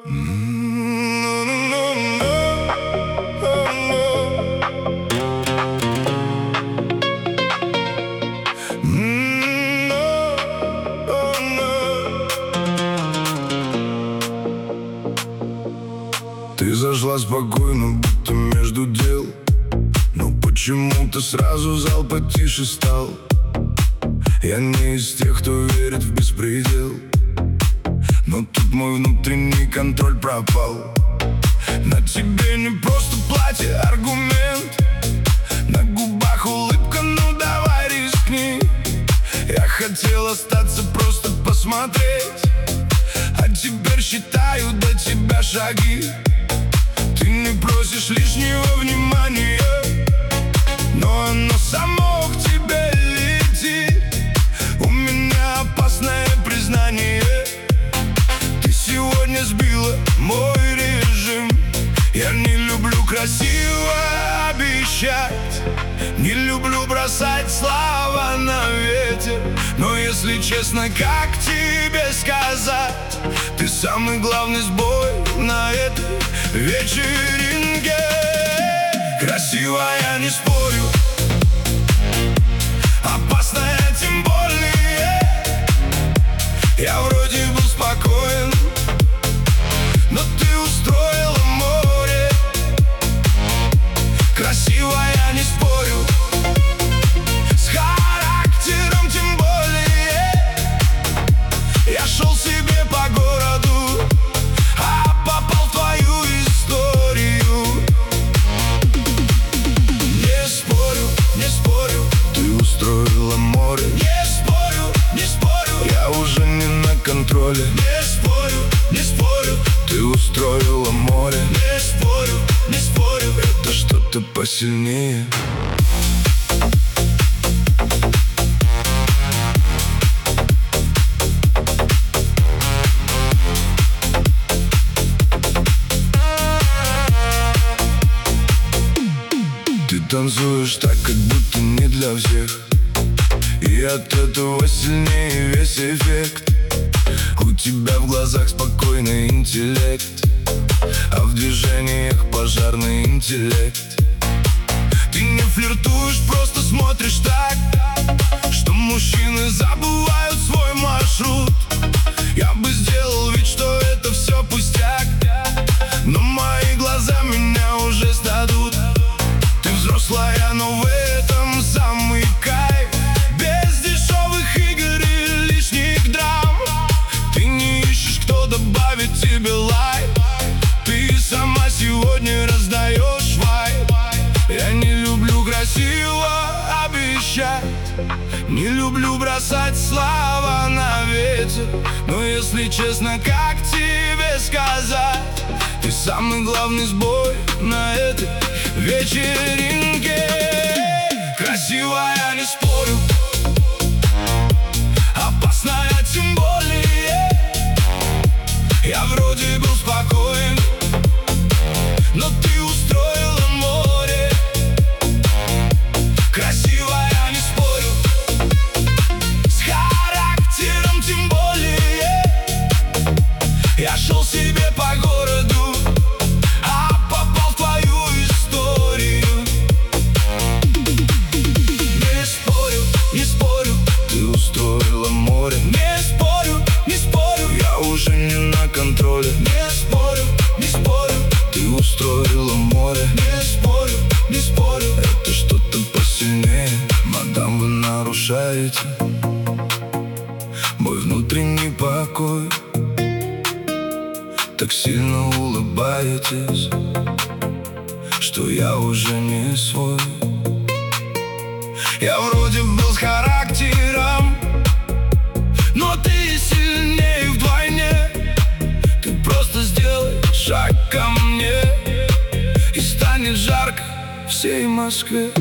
Ты зашла спокойно, будто между дел, но почему-то сразу зал потише стал. Я не из тех, кто верит в беспредел, но тут мой внутренний контроль пропал. На тебе не просто платье, аргумент, на губах улыбка, ну давай рискни. Я хотел остаться, просто посмотреть, а теперь считаю до тебя шаги. Ты не просишь лишнего внимания, но оно само к тебе летит. У меня опасное признание: ты сегодня сбила мой режим. Я не люблю красиво обещать, не люблю бросать слова на ветер, но если честно, как тебе сказать, ты самый главный сбой на этой вечеринке. Красивая, не спорю, опасная тем более. Я вроде был спокоен, но ты устроила море. Красивая, не спорю, с характером тем более. Я шел себе по городу, а попал в твою историю. Не спорю, не спорю, ты устроила море. Не спорю, не спорю, я уже не на контроле. Не спорю, не спорю, ты устроила море. Не спорю, не спорю, это что-то посильнее. Ты танцуешь так, как будто не для всех, и от этого сильнее весь эффект. У тебя в глазах спокойный интеллект, а в движениях пожарный интеллект. Ты не флиртуешь, просто смотришь так, что мужчины забывают свой маршрут. Я бы сделал вид, что это все пустяк, но мои глаза меня уже сдадут. Ты взрослая, но в этом самый кайф. Без дешевых игр и лишних драм. Ты не ищешь, кто добавит тебе лайк. Ты сама сегодня раздаешь вайб. Я не люблю красиво обещать, не люблю бросать слова на ветер, но если честно, как тебе сказать, ты самый главный сбой на этой вечеринке. Красивая, не спорю, опасная тем более. Я вроде был спокоен, но ты устроила море. Красивая, не спорю, с характером тем более. Я шел себе по городу, а попал в твою историю. Не спорю, не спорю, ты устроила море. Не спорю, не спорю, я уже не на контроле. Не спорю, не спорю, ты устроила море. Не спорю, не спорю, это что-то посильнее. Мадам, вы нарушаете мой внутренний покой. Так сильно улыбаетесь, что я уже не свой. Я вроде был с характером, но ты сильнее вдвойне. Ты просто сделай шаг ко мне, и станет жарко всей Москве.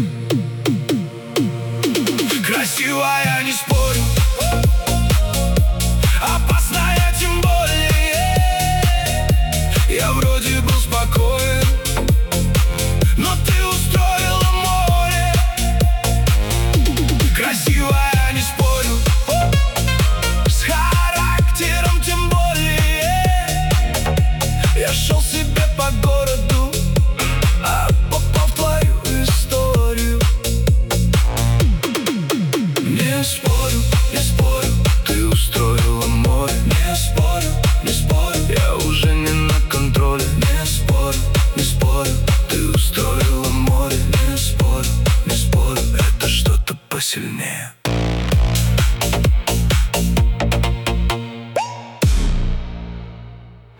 Красивая, не спорю, опасная тем более. Я вроде был спокоен, но ты устроила море. Красивая, не спорю, с характером тем более. сильнее.